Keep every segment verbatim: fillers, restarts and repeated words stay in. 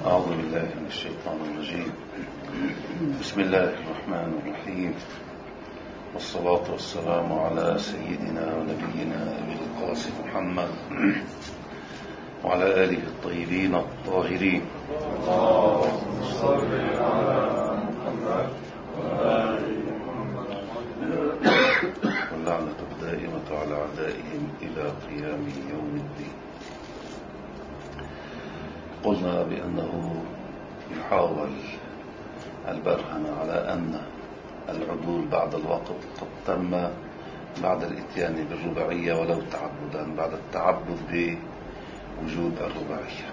أعوذ بالله من الشيطان الرجيم. بسم الله الرحمن الرحيم، والصلاة والسلام على سيدنا ونبينا أبي القاسم محمد وعلى آله الطيبين الطاهرين. اللهم صل على محمد وآل محمد واللعنة الدائمة على أعدائهم إلى قيام يوم الدين. قلنا بأنه يحاول البرهن على أن العدول بعد الوقت قد تم بعد الإتيان بالرباعية ولو تعبدا، بعد التعبد بوجود الرباعية،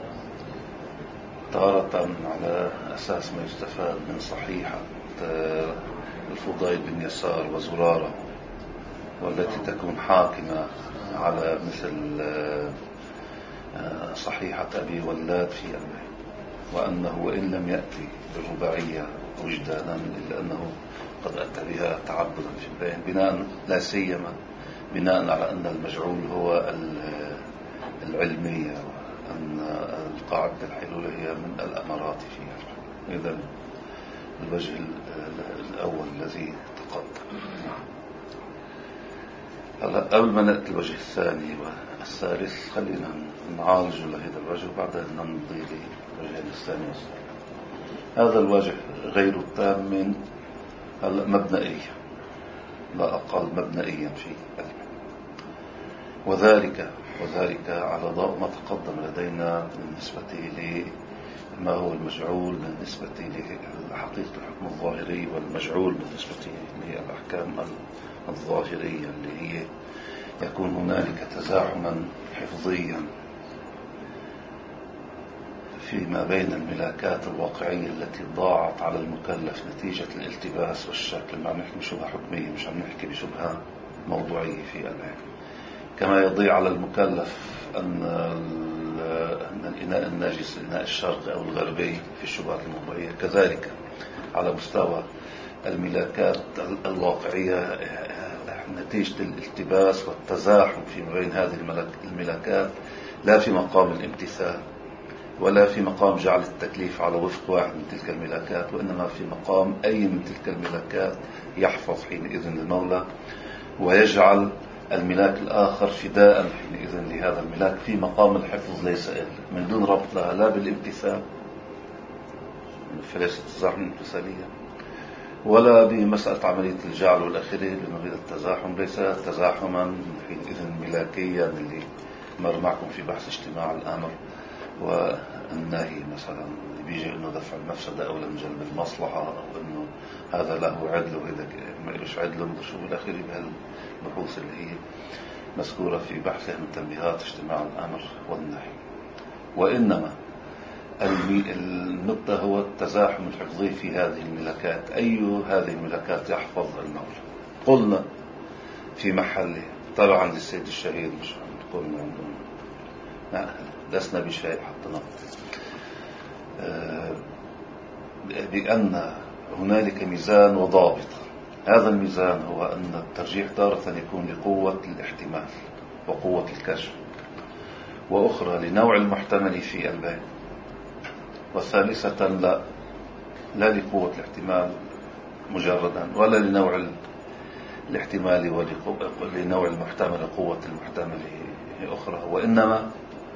تارة على أساس ما يستفاد من صحيحة الفضيل بن يسار وزرارة، والتي تكون حاكمة على مثل صحيحة أبي ولاد في أمره، وأنه وإن لم يأتي بالرباعية وجدانا إلا أنه قد أتى بها تعبدا في البيان، بناء لا سيما بناء على أن المجعول هو العلمية، وأن القاعدة الحلولة هي من الأمارات فيها. إذن الوجه الأول الذي تقدم. هلا قبل ما نأتي الوجه الثاني والثالث خلينا نعالج لهذا الوجه وبعدين نمضي للوجه الثاني والثالث. هذا الوجه غير التام من مبنئيا، لا أقل مبنئيا في علمه، وذلك وذلك على ضوء ما تقدم لدينا بالنسبة لما هو المجعول بالنسبة لحقيقة الحكم الظاهري، والمجعول بالنسبة للأحكام الظاهرية اللي هي يكون هنالك تزاحما حفظيا فيما بين الملاكات الواقعية التي ضاعت على المكلف نتيجة الالتباس والشك. لما نحكي بشبهة حكمية مش عم نحكي بشبهة موضوعية في العلم. كما يضيع على المكلف أن أن الإناء النجس الإناء الشرقي أو الغربي في الشبهات الموضوعية، كذلك على مستوى الملاكات الواقعية نتيجة الالتباس والتزاحم فيما بين هذه الملاكات، لا في مقام الامتثال ولا في مقام جعل التكليف على وفق واحد من تلك الملاكات، وإنما في مقام أي من تلك الملاكات يحفظ حينئذ المولى ويجعل الملاك الآخر فداء حينئذ لهذا الملاك في مقام الحفظ، ليس من دون ربط لها لا بالامتثال فليست التزاحم الامتثالية، ولا بمسألة عملية الجعل والأخيرة لنريد التزاحم، ليس تزاحما حينئذ ملاكيا اللي مر معكم في بحث اجتماع الأمر والنهي مثلا، اللي بيجي انه دفع المفسدة او لجلب المصلحة، او انه هذا له عدل وهذا ما لهش عدل وشو بالاخير بهالبحوث اللي هي مذكورة في بحثها من تنبيهات اجتماع الامر والنهي. وانما النقطة هو التزاحم الحفظي في هذه الملاكات. اي هذه الملاكات يحفظ المولى؟ قلنا في محله طبعا للسيد الشهيد، مش قلنا عنه دسنا بشيء حطنا بأن هنالك ميزان وضابط. هذا الميزان هو أن الترجيح تارة يكون لقوة الاحتمال وقوة الكشف، وأخرى لنوع المحتمل في البين، وثالثة لا لا لقوة الاحتمال مجردا ولا لنوع الاحتمال ولنوع المحتمل قوة المحتمل أخرى، وإنما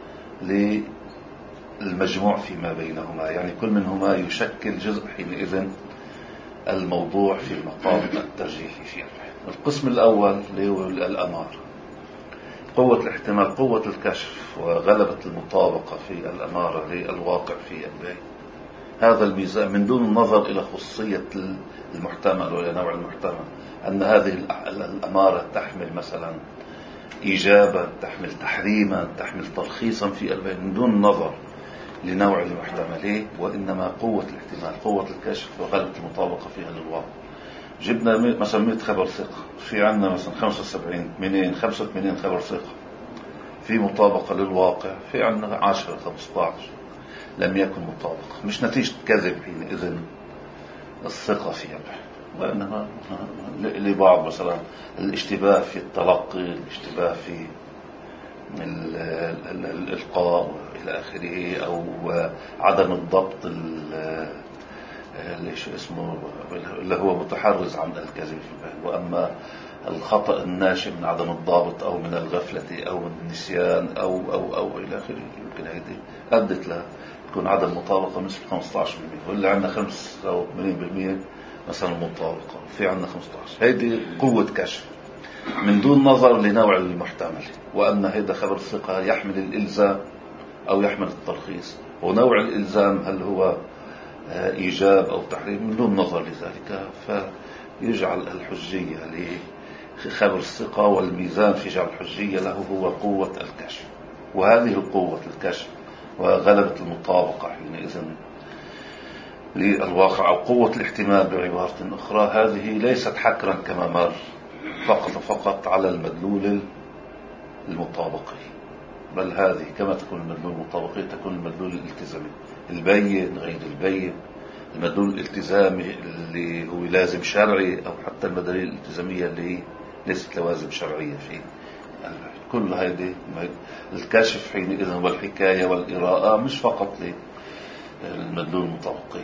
للمجموع فيما بينهما، يعني كل منهما يشكل جزء حينئذ الموضوع في المقام الترجيحي فيه. القسم الأول اللي هو الأمارة، قوة الاحتمال قوة الكشف وغلبة المطابقة في الأمارة للواقع في البين. هذا الميزان من دون النظر إلى خصوصية المحتمل وإلى نوع المحتمل، أن هذه الأمارة تحمل مثلا إيجابا، تحمل تحريما، تحمل ترخيصا في البين، من دون النظر لنوع المحتمل، وإنما قوة الاحتمال قوة الكشف وغلبة المطابقة فيها للواقع. جبنا مثلا مئة خبر ثقة، في عندنا مثلا خمسة وسبعين ثمانين خمسة وثمانين خبر ثقة في مطابقة للواقع، في عندنا عشرة خمسة عشر لم يكن مطابقة، مش نتيجة كذب حينئذ الثقة فيها، وإنما لبعض مثلا الاشتباه في التلقي، الاشتباه في الإلقاء إلى آخره، أو عدم الضبط اللي شو اسمه اللي هو متحرز عن الكذب في البيان. وأما الخطأ الناشئ من عدم الضابط أو من الغفلة أو من النسيان أو أو أو إلى آخره، يمكن هيدي أدت له تكون عدم مطابقة مثل خمسة عشر بالمئة، واللي عندنا خمسة وثمانين بالمئة مثلا مطابقة، في عندنا خمسة عشر. هيدي قوة كشف من دون نظر لنوع المحتمل، وأن هذا خبر الثقة يحمل الإلزام أو يحمل الترخيص، ونوع الإلزام هل هو إيجاب أو تحريم من دون نظر لذلك، فيجعل الحجية لخبر الثقة والميزان في جعل الحجية له هو قوة الكشف. وهذه القوة الكشف وغلبة المطابقة حينئذ للواقع أو قوة الاحتمال بعبارة أخرى، هذه ليست حكرا كما مر فقط فقط على المدلول المطابقي، بل هذه كما تكون المدلول المطابقي تكون المدلول الالتزامي، البين غير البين، المدلول الالتزامي اللي هو لازم شرعي، أو حتى المدلول الالتزامية اللي ليست لوازم شرعية فيه. كل هذه الكشف حينئذ هو الحكاية والإراءة، مش فقط للمدلول المطابقي.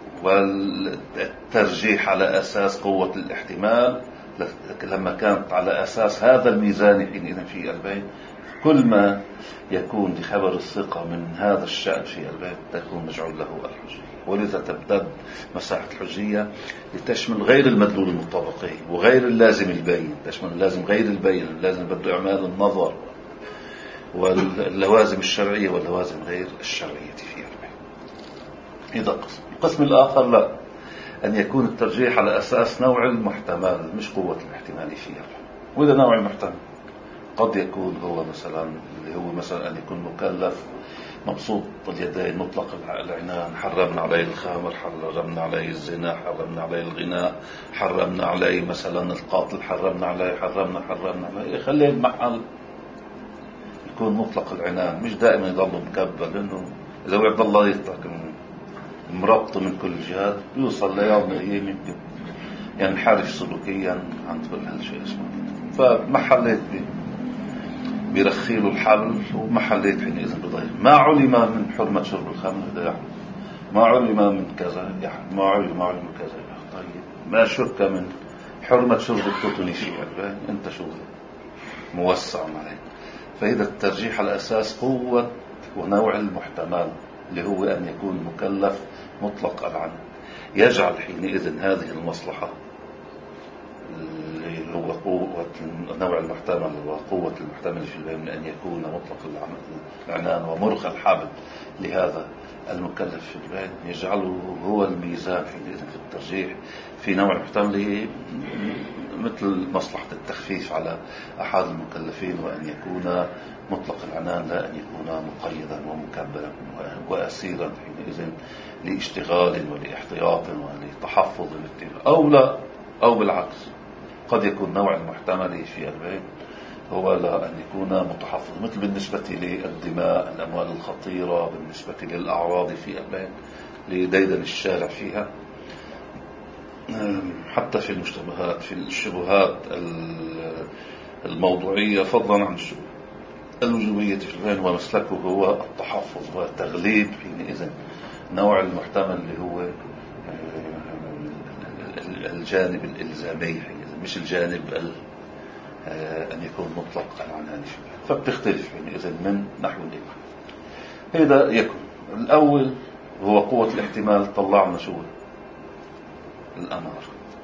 والترجيح على أساس قوة الاحتمال لما كانت على أساس هذا الميزان حينئذ في البين، كل ما يكون لخبر الثقة من هذا الشأن في البين تكون مجعول له الحجية. ولذا تبدأ مساحة الحجية لتشمل غير المدلول المطابقي وغير اللازم البين، تشمل اللازم غير البين، اللازم بده إعمال النظر، واللوازم الشرعية واللوازم غير الشرعية في البين. إذا قسم القسم الآخر لا، أن يكون الترجيح على أساس نوع المحتمل مش قوة الاحتمال فيه. وإذا نوع المحتمل قد يكون هو مثلا اللي هو مثلا أن يكون مكلف مبسوط اليدين مطلق العنان، حرمنا عليه الخمر، حرمنا عليه الزنا، حرمنا عليه الغناء، حرمنا عليه مثلا القتل، حرمنا عليه حرمنا حرمنا عليه، خليه المحل يكون مطلق العنان، مش دائما يضل مكبل، لأنه إذا وعد الله يترك مربط من كل جهات يوصل ليوم أيام يمكن ينحرف سلوكيا عن كل هالشيء اسمه. فمحليت بيرخيله الحل، ومحليت حينئذ بضير. ما علم من حرمة شرب الخمر هذا يحرم، ما علم من كذا يحرم، ما علم ما علم من كذا يحرم. طيب ما شك من حرمة شرب التوتوني شيء، انت شو موسع عليه. فإذا الترجيح على أساس قوة ونوع المحتمل اللي هو أن يكون مكلف مطلق العنان، يجعل حينئذ هذه المصلحة اللي هو قوة نوع المحتمل وقوة المحتمل في البين من أن يكون مطلق العنان ومرخى الحبل لهذا المكلف في البين، يجعله هو الميزان حينئذ في الترجيح في نوع المحتمل، مثل مصلحة التخفيف على أحد المكلفين، وأن يكون مطلق العنان لا أن يكون مقيدا ومكبلا وأسيرا حينئذ لاشتغال ولاحتياط ولتحفظ الاتفاق، أو لا، أو بالعكس قد يكون نوع المحتمل في البين هو لا أن يكون متحفظ، مثل بالنسبة للدماء، الأموال الخطيرة، بالنسبة للأعراض في البين لديدن الشارع فيها، حتى في المشتبهات، في الشبهات الموضوعية، فضلا عن الوجوبية في البين، ومسلكه هو التحفظ والتغليب حينئذ نوع المحتمل اللي هو الجانب الإلزامي، مش الجانب أن يكون مطلق العنان. فبتختلف حينئذ من نحو الإمام. هذا يكون الأول هو قوة الاحتمال، طلعنا شو الأمارة،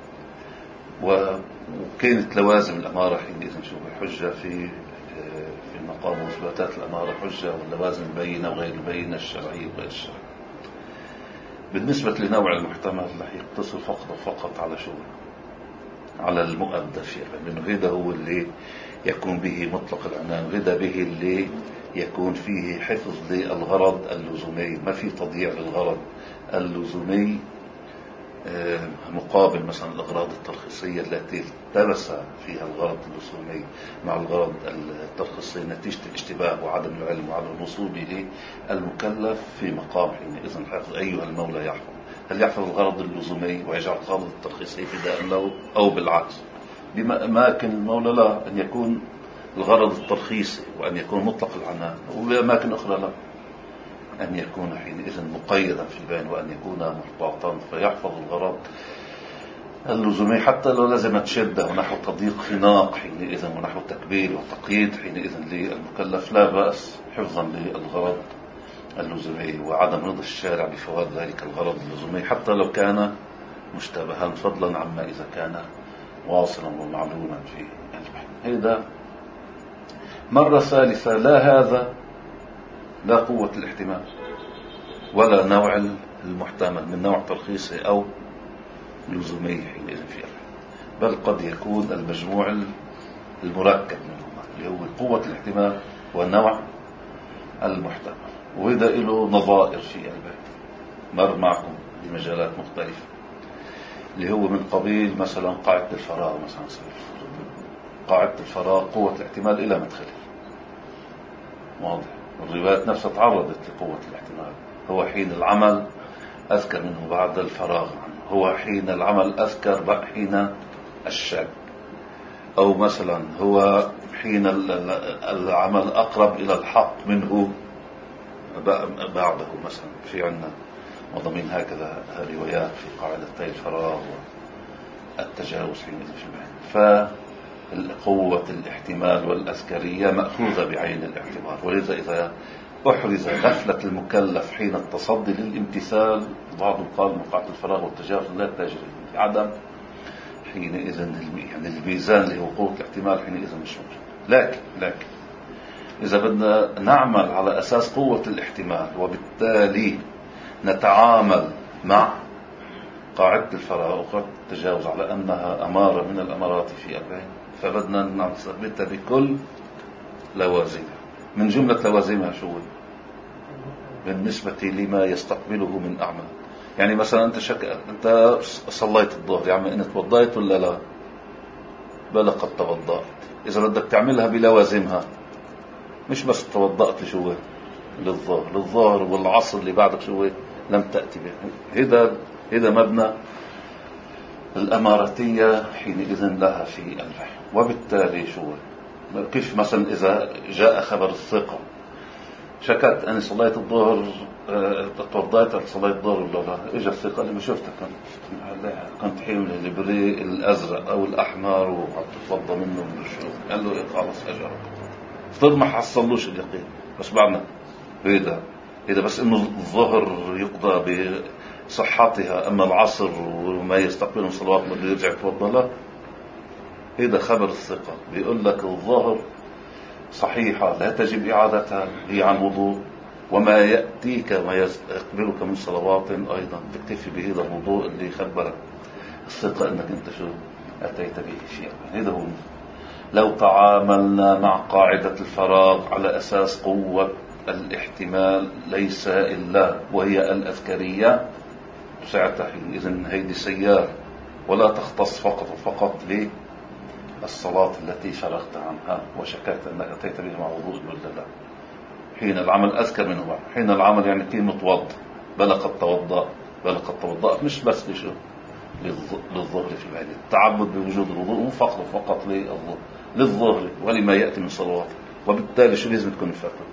وكانت لوازم الأمارة حينئذ شو الحجة في في مقام مثبتات الأمارة حجة، واللوازم البينة وغير البينة، الشرعية وغير الشرعية. بالنسبة لنوع المحتمل رح يقتصر فقط فقط على شو على المؤدى فيه، لأنه هذا هو اللي يكون به مطلق العنان، وهذا به اللي يكون فيه حفظ للغرض اللزومي، ما في تضييع للغرض اللزومي مقابل مثلا الأغراض الترخيصية التي التبس فيها الغرض اللزومي مع الغرض الترخيصي نتيجة الاشتباه وعدم العلم وعدم الوصول به المكلف في مقام حينئذ حفظ أيها المولى يحفظ، هل يحفظ الغرض اللزومي ويجعل الغرض الترخيصي فداء له، أو بالعكس بأماكن المولى لا، أن يكون الغرض الترخيصي وأن يكون مطلق العنان، وبأماكن أخرى لا أن يكون حينئذ مقيدا في البين، وأن يكون محتاطا فيحفظ الغرض اللزومي حتى لو لزمت شدة ونحو تضييق خناق حينئذ ونحو تكبير وتقييد حينئذ للمكلف، لا بأس حفظا للغرض اللزومي وعدم رضا الشارع بفوات ذلك الغرض اللزومي حتى لو كان مشتبها، فضلا عما إذا كان واصلا ومعلوما في البحث. هذا مرة ثالثة، لا هذا لا قوة الاحتمال ولا نوع المحتمل من نوع ترخيصي أو لزومي حينئذ في البحث، بل قد يكون المجموع المركب منهما اللي هو قوة الاحتمال والنوع المحتمل، وإذا له نظائر في البحث مر معكم بمجالات مختلفة، اللي هو من قبيل مثلا قاعدة الفراغ. مثلا قاعدة الفراغ قوة الاحتمال إلى مدخله، واضح، والروايات نفسها تعرضت لقوة الاحتمال. هو حين العمل أذكر منه بعد الفراغ عنه، هو حين العمل أذكر حين الشك، أو مثلا هو حين العمل أقرب إلى الحق منه بعده. مثلا في عنا وضمين هكذا روايات في قاعدتي الفراغ والتجاوز حينئذ في البحث. فقوة الاحتمال والأذكرية مأخوذة بعين الاعتبار، ولذا إذا أحرز غفلة المكلف حين التصدي للامتثال، بعضهم قال من قاعدة الفراغ والتجاوز لا تجري عدم حينئذ يعني الميزان اللي هو قوة الاحتمال حينئذ مش موجود. لكن لكن إذا بدنا نعمل على أساس قوة الاحتمال وبالتالي نتعامل مع قاعدة الفراغ وقاعدة التجاوز على أنها أمارة من الأمارات في البين، فبدنا نثبتها بكل لوازمها. من جملة لوازمها شو بالنسبة لما يستقبله من أعمال؟ يعني مثلا أنت شك... أنت صليت الظهر، يعني أنت توضيت ولا لا؟ بلا قد توضأت. إذا بدك تعملها بلوازمها، مش بس توضأت شو للظهر للظهر والعصر اللي بعدك شو لم تأتي به. هذا هذا مبنى الأماراتية حينئذ لها في البحث. وبالتالي شو كيف مثلا إذا جاء خبر الثقة، شكت أنا صليت الظهر توضيت صليت الظهر ولا لا؟ إجا الثقة اللي ما شفتها كنت كنت حامل البريء الأزرق أو الأحمر وعطفضى منه من الشوف، قال له إيه خلاص أجرب، افترض ما حصلوش اليقين، بس بعدنا هذا إذا بس إنه الظهر يقضى بصحتها، أما العصر وما يستقبله صلوات ما يرجع يتوضى له. هذا خبر الثقة بيقول لك الظهر صحيحة لا تجب إعادتها، هي عن وضوء، وما يأتيك ما يستقبلك من صلوات أيضا تكتفي بهذا الوضوء اللي خبرك الثقة أنك أنت شو أتيت به شيئا. هذا هو. لو تعاملنا مع قاعدة الفراغ على أساس قوة الاحتمال ليس إلا وهي الأذكرية، ساعتها إذن هيدي سيارة ولا تختص فقط فقط بالصلاة التي شرخت عنها وشككت أنك أتيت بها مع وضوء ولا لا. حين العمل أذكر منه بعد. حين العمل يعني كي متوضأ، بل قد توضأ بل قد توضأت، مش بس لشو للظهر في العيد، التعبد بوجود الوضوء فقط فقط للظهر ولما يأتي من صلوات. وبالتالي شو لازم تكون فاكر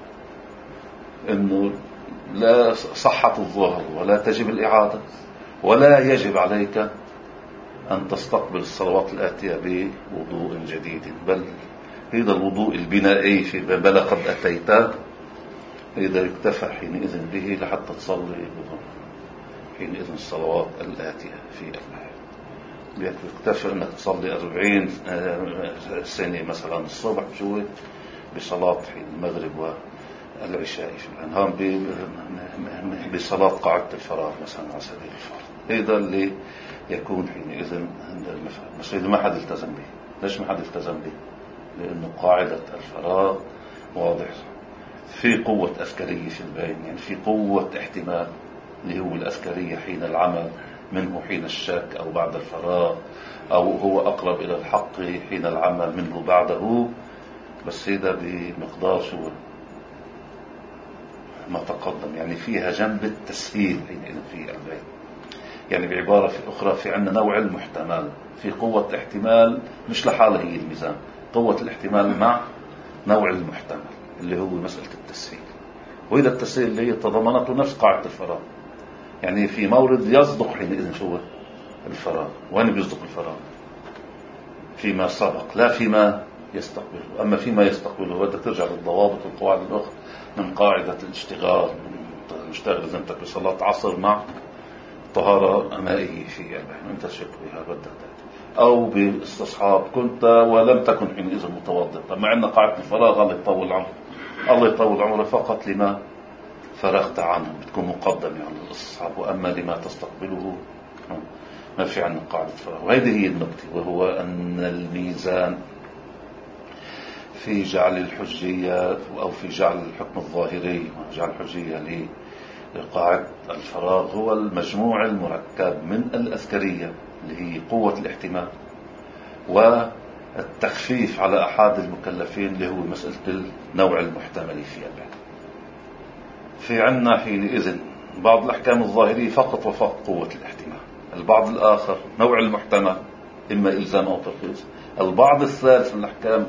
إنه لا صحة الظهر ولا تجب الإعادة، ولا يجب عليك أن تستقبل الصلوات الآتية بوضوء جديد، بل هذا الوضوء البنائي في بل قد أتيت إذا يكتفى حينئذ به لحتى تصلي حينئذ الصلوات الآتية في الحياة. يكتفى أنك تصلي أربعين سنة مثلا الصبح شوي بصلاة حين المغرب والعشاء في الأنهار بصلاة قاعدة الفراغ مثلا على سبيل الفرض. هذا اللي يكون حينئذ عند المفهوم. بس إذا ما حد التزم به. ليش ما حد التزم به؟ لأنه قاعدة الفراغ واضح في قوة أذكرية في البين، يعني في قوة احتمال اللي هو الأذكرية حين العمل منه حين الشك أو بعد الفراغ، أو هو أقرب إلى الحق حين العمل منه بعده، بس هذا بمقدار شو ما تقدم، يعني فيها جنب التسهيل حينئذ في البين. يعني بعبارة في أخرى في عندنا نوع المحتمل في قوة احتمال مش لحالة هي الميزان، قوة الاحتمال مع نوع المحتمل اللي هو مسألة التسهيل. وإذا التسهيل اللي هي تضمنته نفس قاعدة الفراغ. يعني في مورد يصدق حينئذ شو الفراغ. وين بيصدق الفراغ؟ فيما سبق لا فيما يستقبله. أما فيما يستقبله بدك ترجع للضوابط والقواعد الأخرى من قاعدة الاشتغال. مشتغل إذا أنت بصلاة عصر مع طهارة مائية في يعني أنت شك بها بدك، أو باستصحاب كنت ولم تكن حينئذ متوضئا. مع أن قاعدة الفراغ الله يطول عمره، الله يطول عمره فقط لما فرغت عنه بتكون مقدم يعني الاستصحاب، وأما لما تستقبله ما في عندنا قاعدة الفراغ. وهذه هي النقطة، وهو أن الميزان في جعل الحجية أو في جعل الحكم الظاهري وجعل الحجية لقاعدة الفراغ هو المجموع المركب من الأذكرية اللي هي قوة الاحتمال والتخفيف على أحد المكلفين اللي هو مسألة النوع المحتمل فيها. في عنا حينئذ بعض الأحكام الظاهرية فقط وفقط قوة الاحتمال، البعض الآخر نوع المحتمل إما إلزام أو ترخيص، البعض الثالث من الأحكام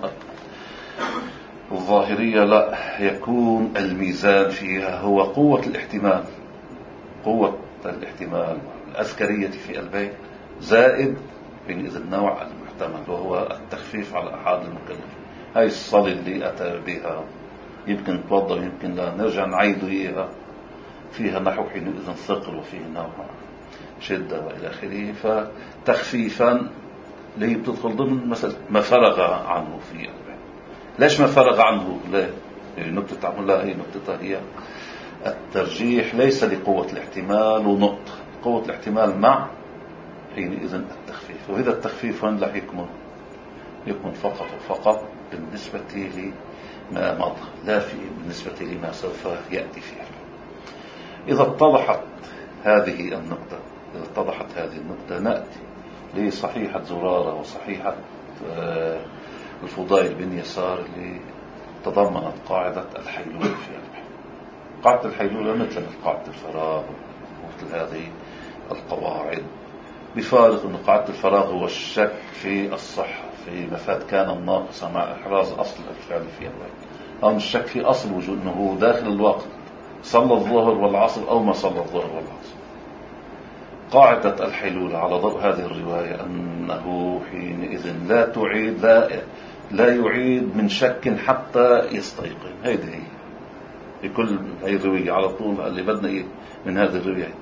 الظاهرية لا يكون الميزان فيها هو قوة الاحتمال، قوة الاحتمال الأذكرية في البيت زائد حينئذ النوع المحتمل وهو التخفيف على أحد المكلفين. هاي الصلاة اللي أتى بها يمكن توضأ يمكن لا نرجع نعيد إياها فيها نحو حينئذ ثقل وفيه نوع شدة وإلى آخره، فتخفيفا اللي بتدخل ضمن مسألة ما فرغ عنه في البيت. ليش ما فرغ عنه؟ لا النقطة تعمل لها هي نقطة هي الترجيح ليس لقوة الاحتمال ونقطة قوة الاحتمال مع حينئذ التخفيف. وإذا التخفيف وين لا يكمن يكمن فقط وفقط بالنسبة لما مضى لا في بالنسبة لما سوف يأتي فيه. إذا اتضحت هذه النقطة إذا اتضحت هذه النقطة نأتي لصحيحة زرارة وصحيحة الفضيل بن يسار اللي تضمنت قاعدة الحيلولة في البحث. قاعدة الحيلولة مثل قاعدة الفراغ ومثل هذه القواعد، بفارق أن قاعدة الفراغ هو الشك في الصحة في مفاد كان الناقصة مع إحراز أصل الفعل في البحث، أو الشك في أصل وجود أنه داخل الوقت صلى الظهر والعصر أو ما صلى الظهر والعصر. قاعدة الحيلولة على ضوء هذه الرواية أنه حينئذ لا تعيد لا, لا يعيد من شك حتى يستيقن. هذه هي بكل هذه الرواية على طول اللي بدنا إيه من هذه الرواية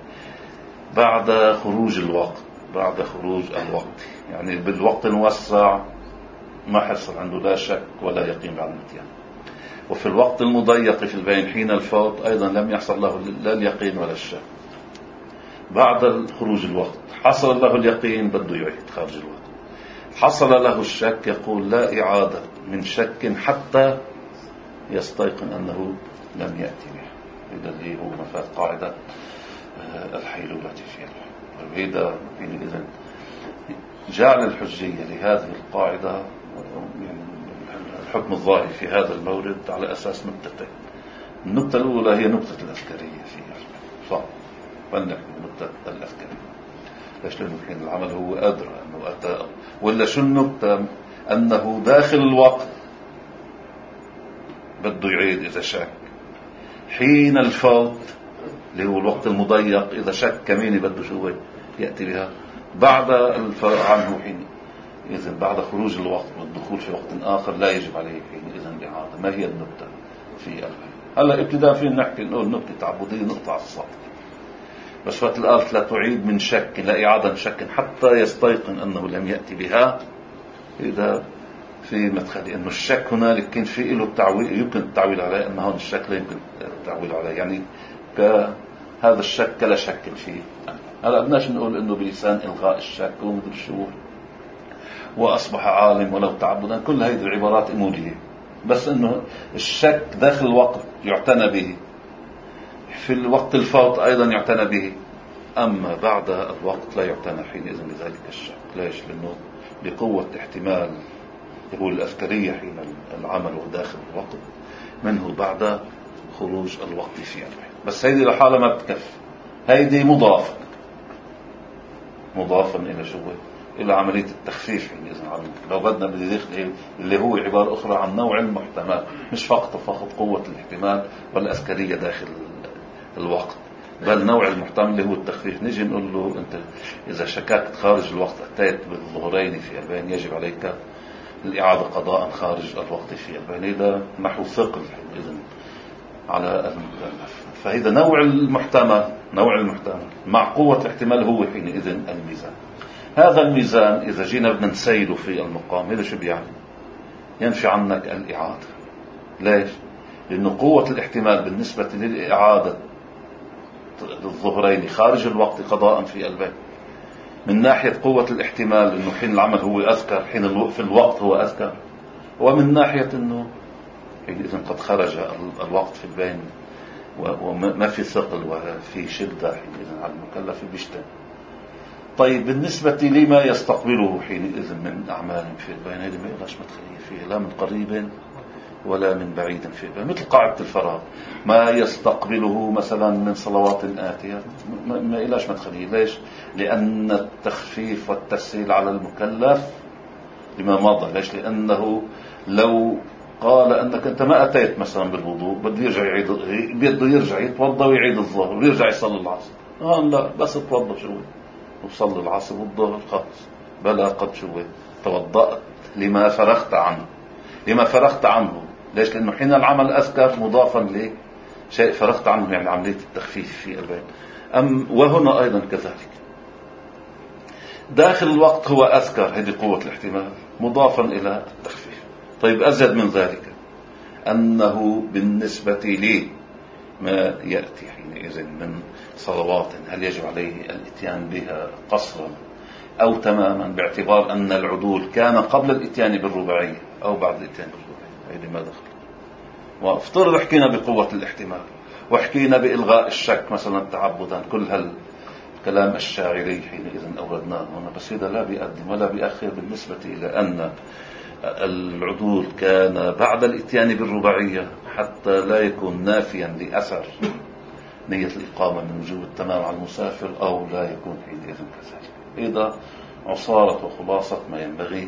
بعد خروج الوقت بعد خروج الوقت يعني بالوقت الموسع ما حصل عنده لا شك ولا يقين بعد المتيان، وفي الوقت المضيق في البين حين الفوت أيضا لم يحصل له لا اليقين ولا الشك. بعد خروج الوقت حصل له اليقين بده يعيد خارج الوقت، حصل له الشك يقول لا إعادة من شك حتى يستيقن أنه لم يأتي به. إذا اللي هو مفاد قاعدة الحيلولة فيها. وإذا إذن جعل الحجية لهذه القاعدة يعني الحكم الظاهر في هذا المورد على أساس نقطتين. النقطة الأولى هي نقطة الأذكرية فيها صح فلنحن نقطة الأذكرية. ليش؟ لأنه حين العمل هو أدرى أنه أتى، ولا شو النقطة أنه داخل الوقت بده يعيد إذا شك، حين الفوت اللي هو الوقت المضيق إذا شك كمين بده شو يأتي بها بعد الفرق عنه حين إذن بعد خروج الوقت والدخول في وقت آخر لا يجب عليه حين إذن الإعادة. ما هي النقطة في البحث؟ هلا ابتداء فين نحكي نقول نقطة تعبدية نقطة على السطر، بس فات الآلت لا تعيد من شك لا إعادة من شك حتى يستيقن أنه لم يأتي بها. إذا في مدخل أنه الشك هنالك كان في له التعويل يمكن التعويل عليه أنه هون الشك لا يمكن التعويل عليه يعني هذا الشك لا شك فيه. هلا بدناش نقول انه بلسان الغاء الشك ومدري شو واصبح عالم ولو تعبدا، كل هذه العبارات اموديه، بس انه الشك داخل الوقت يعتنى به، في الوقت الفوت ايضا يعتنى به، اما بعد الوقت لا يعتنى حينئذ بذلك الشك. ليش؟ لانه بقوه احتمال هو الأذكرية حين العمل وداخل الوقت منه بعد خروج الوقت فيه. بس هيدي لحالة ما بتكفي، هيدي مضافة مضافا إلى شو إلى عملية التخفيف حينئذ عنه. لو بدنا بدي اللي هو عبارة أخرى عن نوع المحتمل، مش فقط فقط قوة الاحتمال والأسكرية داخل الوقت، بل نوع المحتمل اللي هو التخفيف. نجي نقول له أنت إذا شككت خارج الوقت أتيت بالظهرين في أربعين يجب عليك الإعادة قضاء خارج الوقت في أربعين. هذا نحو ثقل حينئذ على المكلف. فإذا نوع المحتمل نوع المحتمل مع قوة الاحتمال هو حينئذ الميزان. هذا الميزان إذا جينا بدنا نسيله في المقام، هذا شو بيعني؟ ينفي عنك الإعادة. ليش؟ لأنه قوة الاحتمال بالنسبة للإعادة الظهرين خارج الوقت قضاء في البيت، من ناحية قوة الاحتمال أنه حين العمل هو أذكر، حين في الوقت هو أذكر، ومن ناحية أنه إذن قد خرج الوقت في البين وما في ثقل وفي شدة حينئذ على المكلف بيشتغل. طيب بالنسبة لما يستقبله حينئذ من أعمال في البين، هذه ما يقدرش مدخلية فيه لا من قريب ولا من بعيد في البين. مثل قاعدة الفراغ، ما يستقبله مثلا من صلوات آتية ما إلاش مدخلية. ليش؟ لأن التخفيف والتسهيل على المكلف لما مضى. ليش؟ لأنه لو قال أنك أنت ما أتيت مثلا بالوضوء، بده يرجع يعيد، بده يرجع يتوضأ ويعيد الظهر ويرجع يصلي العصر. آه لا، بس توضأ شوي وصلي العصر والظهر خلص. بلا قد شوي توضأت لما فرغت عنه، لما فرغت عنه. ليش؟ لأنه حين العمل أذكر مضافا لشيء فرغت عنه، يعني عملية التخفيف في البين. أم وهنا أيضا كذلك داخل الوقت هو أذكر، هذه قوة الاحتمال مضافا إلى التخفيف. طيب أزيد من ذلك أنه بالنسبة لي ما يأتي حينئذ من صلوات، هل يجب عليه الاتيان بها قصرا أو تماما، باعتبار أن العدول كان قبل الاتيان بالرباعية أو بعد الاتيان بالرباعية، هذه ما دخل. وافترض حكينا بقوة الاحتمال وحكينا بإلغاء الشك مثلا تعبدا، كل هالكلام الشاعري حينئذ أوردناه هنا، بس هذا لا بيقدم ولا بيأخر بالنسبة إلى أن العدول كان بعد الاتيان بالرباعية حتى لا يكون نافيا لأثر نية الإقامة من وجوب التمام على المسافر، أو لا يكون حينئذ كذلك. هذا عصارة وخلاصة ما ينبغي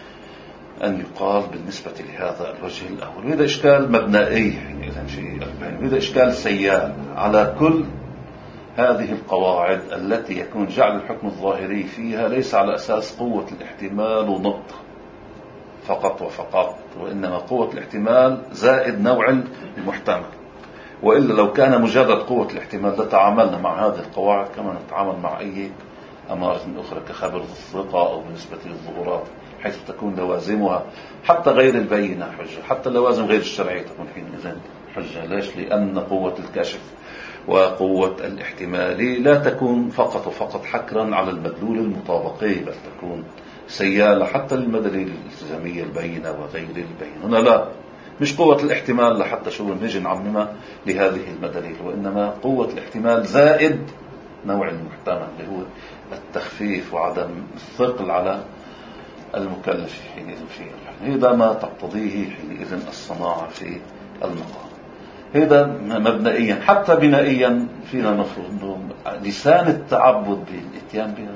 أن يقال بالنسبة لهذا الوجه الأول. وهذا إشكال مبنائي حينئذ في البين، وهذا إشكال سيال على كل هذه القواعد التي يكون جعل الحكم الظاهري فيها ليس على أساس قوة الاحتمال ونقطة فقط وفقط، وإنما قوة الاحتمال زائد نوع المحتمل. وإلا لو كان مجرد قوة الاحتمال لتعاملنا مع هذه القواعد كما نتعامل مع أي أمارة أخرى كخبر الثقة أو بالنسبة للظهورات، حيث تكون لوازمها حتى غير البينة حجة، حتى اللوازم غير الشرعية تكون حينئذ حجة. ليش؟ لأن قوة الكشف وقوة الاحتمال لا تكون فقط وفقط حكرا على المدلول المطابقي، بل تكون سيالة حتى للمدلول الالتزامية البينة وغير البينة. هنا لا، مش قوة الاحتمال لحتى شو نجي نعممها لهذه المدلول، وإنما قوة الاحتمال زائد نوع المحتمل اللي هو التخفيف وعدم الثقل على المكلف حينئذ فيه. هذا ما تقتضيه حينئذ الصناعة في المقام. هذا مبنائيا. حتى بنائيا فينا نفرض أنه لسان التعبد بالإتيان بها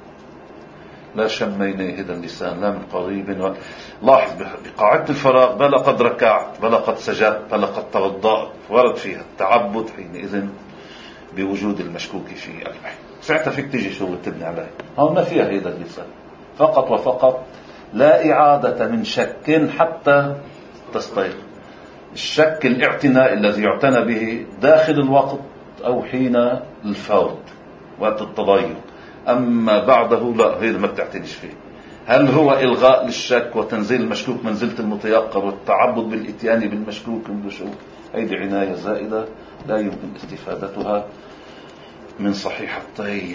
لا شمينا هذا اللسان لا من قريب. لاحظ بقاعدة الفراغ بلا قد ركعت بلا قد سجدت بلا قد توضأت، ورد فيها التعبد حينئذ بوجود المشكوك في البحث. ساعتها فيك تيجي شو تبني عليه. هون ما فيها هذا اللسان، فقط وفقط لا إعادة من شك حتى تستيقظ. الشك الاعتناء الذي يعتنى به داخل الوقت أو حين الفوت وقت التضيق، أما بعده لا، هذا ما بتعتنيش فيه. هل هو إلغاء للشك وتنزيل المشكوك منزلة المتيقظ والتعبد بالإتيان بالمشكوك شو؟ هذه عناية زائدة لا يمكن استفادتها من صحيحتي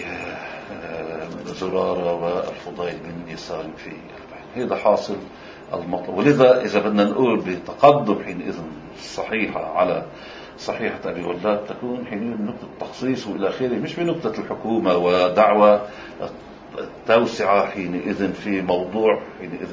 زرارة والفضيل بن يسار في البحث. هذا حاصل المطلب. ولذا إذا بدنا نقول بتقدم حينئذ الصحيحة على صحيحة أبي ولاد تكون حينئذ نقطة التخصيص وإلى آخره، مش بنقطة الحكومة ودعوة التوسعة حينئذ في موضوع حينئذ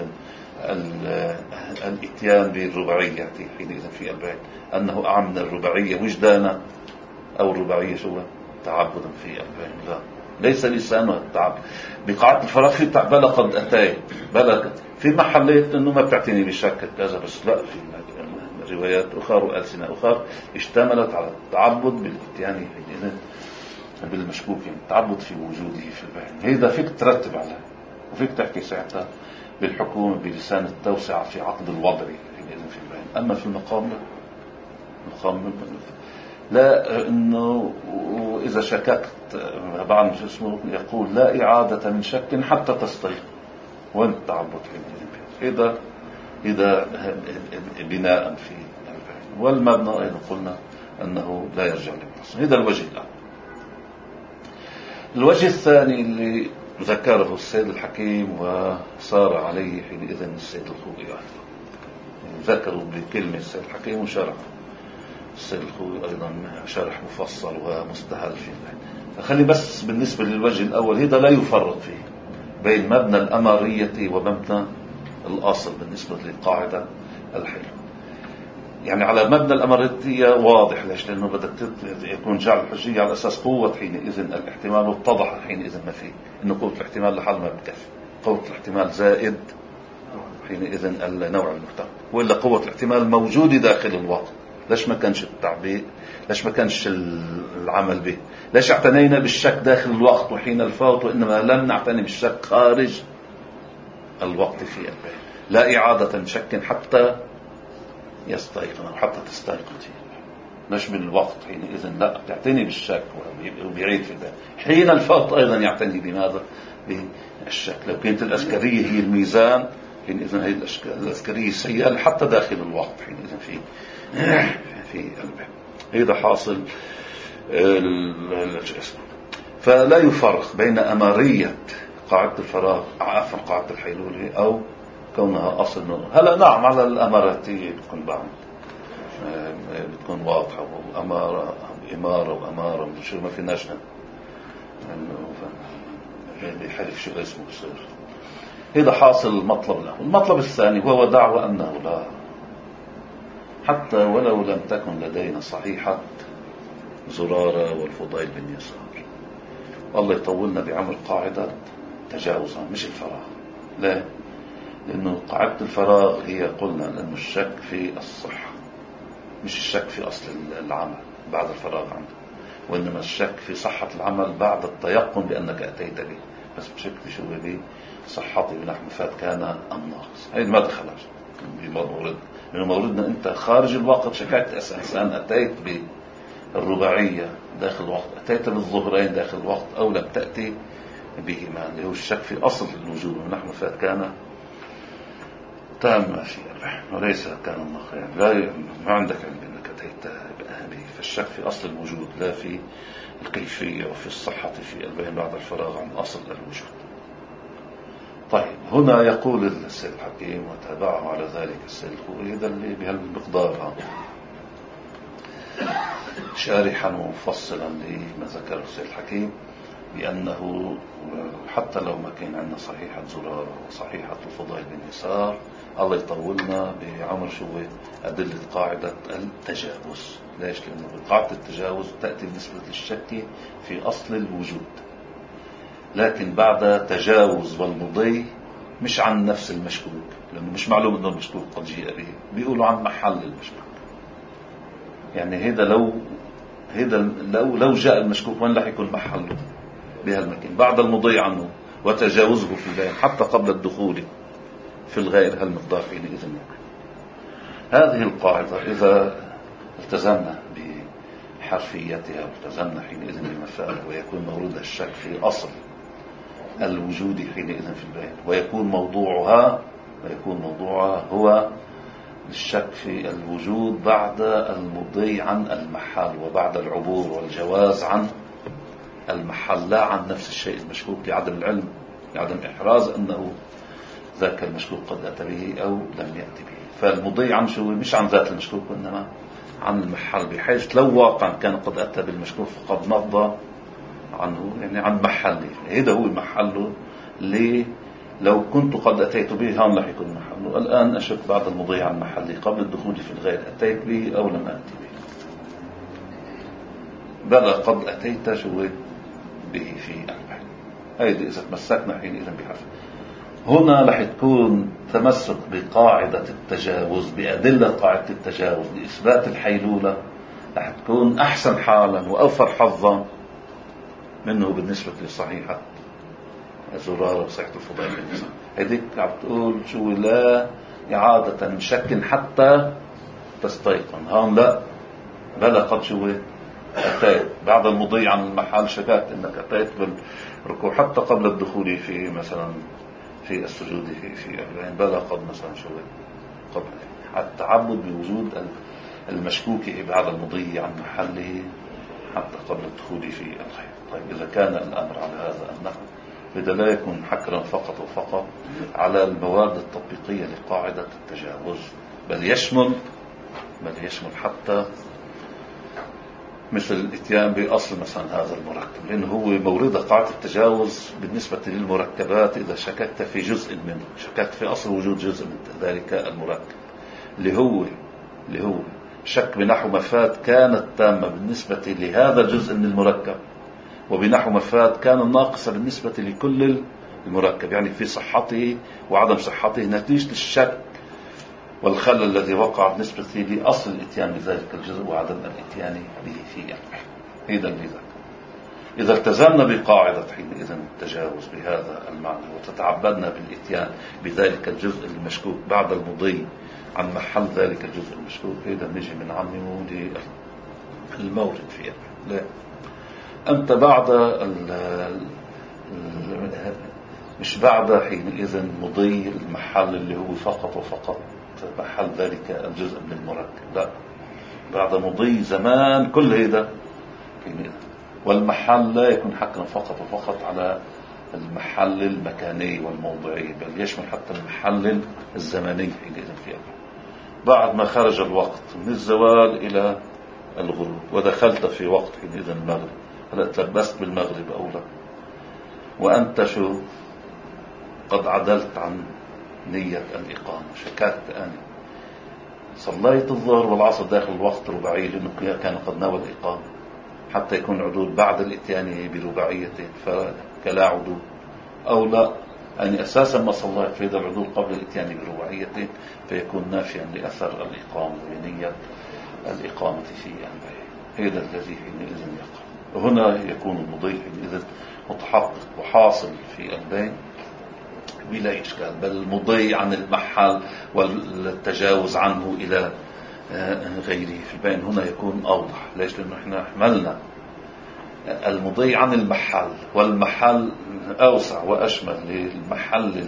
الاتيان بالرباعية حينئذ في البيت، أنه أعم من الرباعية وجدانا أو الرباعية شو تعبدا في البيت. لا، ليس لسانها التعب. بقاعدة الفراغ في بلا قد أتيت بلا في محلات إنه ما بتعتني بشكل كذا، بس لا، في روايات أخرى وألسنة أخرى اشتملت على التعبد بالاتيان بالمشكوك، يعني التعبد في وجوده في البحث. هيدا فيك ترتب عليه وفيك تحكي ساعتها بالحكومة بلسان التوسعة في عقد الوضع في البحث. أما في المقام لا، المقام لا، إنه إذا شككت بعض شو اسمه يقول لا إعادة من شك حتى تستيقظ، وين التعبد في هذا إذا بناء في البحث. والمبنى أيضا قلنا أنه لا يرجع للنص. هذا الوجه الأول. الوجه الثاني اللي ذكره السيد الحكيم وصار عليه حينئذ السيد الخوئي أيضا، ذكروا بكلمة السيد الحكيم وشرح السيد الخوئي أيضا شرح مفصل ومستهل فيه. فخلي بس بالنسبة للوجه الأول هذا لا يفرط فيه بين مبنى الأمارية ومبنى الأصل بالنسبة للقاعدة الحلو. يعني على مبنى الأمارية واضح، ليش؟ لأنه بدك يكون جعل الحجية على أساس قوة حينئذ الاحتمال، واتضح حينئذ ما فيه إنه قوة الاحتمال لحال ما بتكفي، قوة الاحتمال زائد حينئذ النوع المحتمل، وإلا قوة الاحتمال موجودة داخل الوقت. ليش ما كانش التعبير؟ ليش ما كانش العمل به؟ ليش اعتنينا بالشك داخل الوقت وحين الفوت، وإنما لم نعتني بالشك خارج الوقت في البيت؟ لا إعادة من شك حتى يستيقن أو حتى تستيقن فيه. ليش بالوقت حينئذ لا تعتني بالشك وبيعيد في البيت؟ حين الفوت أيضا يعتني بماذا؟ بالشك. لو كانت الأسكرية هي الميزان حينئذ هي الأسكرية سيئة حتى داخل الوقت حينئذ في في البيت. هذا حاصل الجسم. فلا يفرق بين أمارية قاعدة الفراغ عفوا قاعدة الحيلولة أو كونها أصل نور. هلا نعم على الأماراتية بتكون بعض بتكون واضحة، وأمارة إمارة وأمارة شو ما في نجنة بحلف شو اسمه بصير. هذا حاصل المطلب له. المطلب الثاني هو دعوة أنه لا، حتى ولو لم تكن لدينا صحيحة زرارة والفضيل بن يسار، والله يطولنا بعمل قاعدة تجاوزها مش الفراغ. لا، لأنه قاعدة الفراغ هي قلنا لأنه الشك في الصحة، مش الشك في أصل العمل بعد الفراغ عنده، وإنما الشك في صحة العمل بعد التيقن بأنك أتيت به. بس بشك في شو به صحتي بنحو فات كان أم ناقص. هذه ما دخلش بمورد، لأنه موردنا أنت خارج الوقت شكيت إنسان أتيت بالرباعية داخل الوقت، أتيت بالظهرين داخل الوقت، أو لم تأتي بهما، اللي هو الشك في أصل الوجود ونحن فات كان تام في الرحم وليس كان الناقص. يعني لا، ما عندك علم أنك أتيت به، فالشك في أصل الوجود لا في الكيفية وفي الصحة في البين بعد الفراغ عن أصل الوجود. طيب هنا يقول السيد الحكيم وتابعه على ذلك السيد الخوئي، هذا اللي بهالمقدار شارحا ومفصلا لما ذكره السيد الحكيم، بأنه حتى لو ما كان عندنا صحيحة زرار وصحيحة الفضيل بن يسار، الله يطولنا بعمر شو أدلة قاعدة التجاوز. ليش؟ لأنه قاعدة التجاوز تأتي بالنسبة للشك في أصل الوجود، لكن بعد تجاوز والمضي مش عن نفس المشكوك، لأنه مش معلوم أنه المشكوك قد جيء به، بيقولوا عن محل المشكوك. يعني هذا لو هذا لو لو جاء المشكوك وين رح يكون محله؟ بهالمكان بعد المضي عنه وتجاوزه في البيان حتى قبل الدخول في الغير هالمقدار حينئذ. هذه القاعدة إذا التزمنا بحرفيتها والتزمنا حينئذ بمفعول، ويكون مورد الشك في أصل الوجود حينئذ في البيان، ويكون موضوعها ويكون موضوعها هو الشك في الوجود بعد المضي عن المحل وبعد العبور والجواز عن المحل، لا عن نفس الشيء المشكوك لعدم العلم لعدم إحراز أنه ذاك المشكوك قد أتى به أو لم يأتي به. فالمضي عن شو مش عن ذات المشكوك وإنما عن المحل، بحيث لو واقعا كان قد أتى بالمشكوك فقد مضى عنه، يعني عن محله. هذا هو محله اللي لو كنت قد أتيت به هون رح يكون محله. الآن أشك بعد المضي عن محله قبل الدخول في الغير أتيت به أو لم أتي به، بل قد أتيت شو به في البين. هيدي إذا تمسكنا حينئذ بحرف. هنا رح تكون تمسك بقاعدة التجاوز بأدلة قاعدة التجاوز لإثبات الحيلولة رح تكون أحسن حالا وأوفر حظا منه بالنسبة لصحيحة زرارة وصحيحة الفضيل. هذيك عم تقول شو لا إعادة مشكل حتى تستيقن. هون لا، بلا قد شو أتيت بعد المضي عن المحل شكات إنك أتيت بالركوع حتى قبل الدخول في مثلا في السجود في في البين، بلا قد مثلا شو قبل التعبد بوجود المشكوك بعد المضي عن محله حتى قبل الدخول في الخير. طيب إذا كان الأمر على هذا النحو بدأ لا يكون حكرا فقط وفقط على المواد التطبيقية لقاعدة التجاوز، بل يشمل بل يشمل حتى مثل الاتيان بأصل مثلا هذا المركب، لأنه هو مورد قاعدة التجاوز بالنسبة للمركبات. إذا شككت في جزء منه، شككت في أصل وجود جزء من ذلك المركب اللي هو اللي هو شك بنحو مفاد كانت تامة بالنسبة لهذا الجزء من المركب، وبنحو مفاد كان ناقصة بالنسبة لكل المركب، يعني في صحته وعدم صحته نتيجة الشك والخلل الذي وقع بالنسبة لأصل الاتيان بذلك الجزء وعدم الاتيان به فيه. إذا لذا إذا التزمنا بقاعدة حينئذ التجاوز بهذا المعنى وتتعبدنا بالاتيان بذلك الجزء المشكوك بعد المضي عن محل ذلك الجزء المشكوك، إذا نجي من عمه للمورد فيه. لا، أنت بعد ال مش بعد حينئذ مضي المحل اللي هو فقط وفقط محل ذلك الجزء من المركب، لا، بعد مضي زمان كل هذا حينئذ. والمحل لا يكون حكرا فقط وفقط على المحل المكاني والموضعي، بل يشمل حتى المحل الزمني حينئذ فيه. بعد ما خرج الوقت من الزوال إلى الغروب ودخلت في وقت حينئذ المغرب، هلا تلبست بالمغرب أو لا، وأنت شو قد عدلت عن نية الإقامة، شككت أنا صليت الظهر والعصر داخل الوقت رباعي لأنه كان قد نوى الإقامة حتى يكون العدول بعد الاتيان برباعيته فكلا عدول، أو لا أني أساسا ما صليت في هذا العدول قبل الاتيان برباعيته فيكون نافيا لأثر الإقامة ونية الإقامة في البيع. هذا الذي حينئذ يقع. هنا يكون المضي حينئذ متحقق وحاصل في البيع بلا إشكال، بل المضي عن المحل والتجاوز عنه إلى غيره في البين هنا يكون أوضح. ليش؟ لأنه إحنا حملنا المضي عن المحل، والمحل أوسع وأشمل للمحل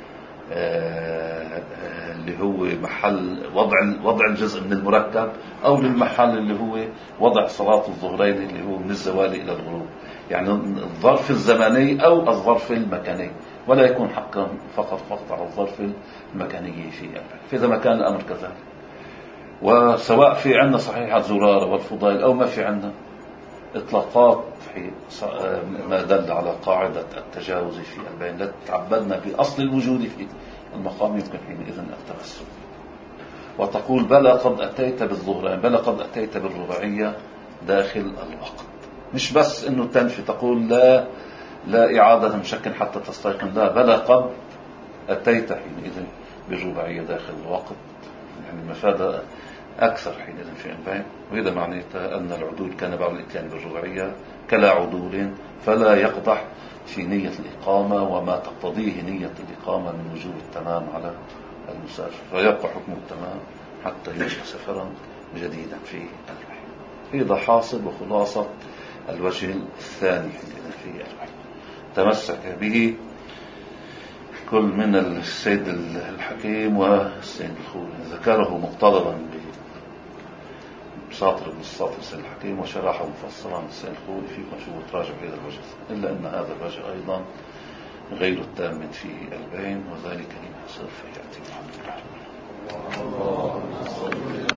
اللي هو محل وضع وضع الجزء من المركب، أو للمحل اللي هو وضع صلاة الظهرين اللي هو من الزوال إلى الغروب، يعني الظرف الزمني أو الظرف المكاني، ولا يكون حقا فقط فقط على الظرف المكاني في البيت. فإذا ما كان الأمر كذلك، وسواء في عنا صحيحة زرارة والفضائل أو ما في عنا إطلاقات في ما دل على قاعدة التجاوز في البين، لا تعبدنا بأصل الوجود في المقام يمكن حينئذ التوسل وتقول بلى قد أتيت بالظهرين، بلى قد أتيت بالرباعية داخل الوقت. مش بس إنه تنفي تقول لا لا إعادة مشكل حتى تستيقن، لا، بلى قد أتيت حينئذ بالرباعية داخل الوقت، يعني المفادة أكثر حينئذ في البين. وإذا معنيته أن العدول كان بعد الاتيان بالرباعية كلا عدول فلا يقضح في نية الإقامة وما تقتضيه نية الإقامة من وجوب التمام على المسافر، فيبقى حكم التمام حتى يجب سفرا جديدا في البين. هذا حاصل وخلاصة الوجه الثاني في البين، تمسك به كل من السيد الحكيم والسيد الخوري، ذكره مقتضبا بساطر بن الساطر السيد الحكيم وشرحه مفصلا السيد الخوري. فيكم شو تراجع هذا الوجه، إلا أن هذا الوجه أيضا غير التام في البين، وذلك لما سوف يأتي. الحمد لله.